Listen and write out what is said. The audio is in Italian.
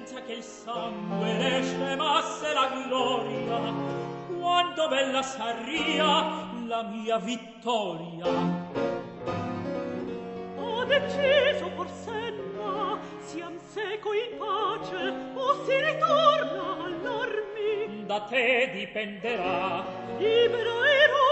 senza che il sangue ne scemasse la gloria, quanto bella sarria la mia vittoria. Ho deciso forsenna, siam seco in pace, o si ritorna all'armi. Da te dipenderà. Libera ero